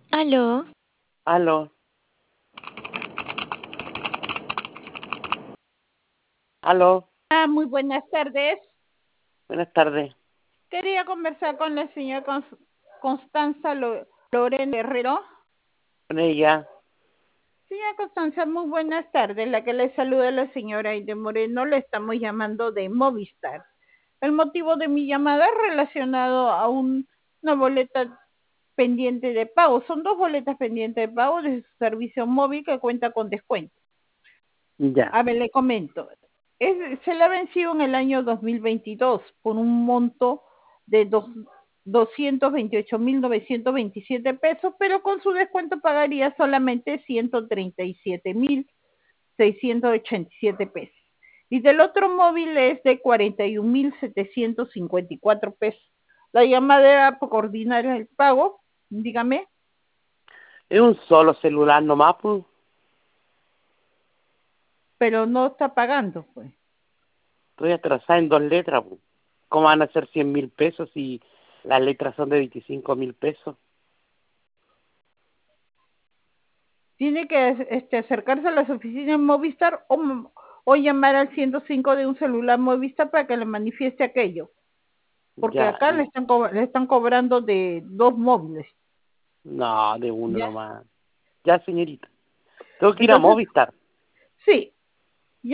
Aló, Aló, aló, Muy buenas tardes. buenas tardes. Quería conversar con la señora Constanza Loren Herrero. Con ella, Señora Constanza, muy buenas tardes. La que le saluda la señora Aide Moreno. Le estamos llamando de Movistar. El motivo de mi llamada es relacionado a una boleta pendiente de pago. Son dos boletas pendientes de pago de su servicio móvil que cuenta con descuento. ya. A ver, le comento. Se le ha vencido en el año 2022 por un monto de 228.927 pesos, pero con su descuento pagaría solamente 137.687 pesos. Y del otro móvil es de 41.754 pesos. La llamada era por coordinar el pago, dígame, Es un solo celular nomás, pues. pero no está pagando, pues. Estoy atrasada en 2 letras, pues. ¿Cómo van a ser 100.000 pesos si las letras son de 25.000 pesos? Tiene que acercarse a las oficinas Movistar o llamar al 105 de un celular Movistar para que le manifieste aquello, porque Ya, acá le están cobrando de dos móviles, no, de uno ¿ya? nomás. Ya, señorita. Tengo que ir a Entonces, Movistar. sí,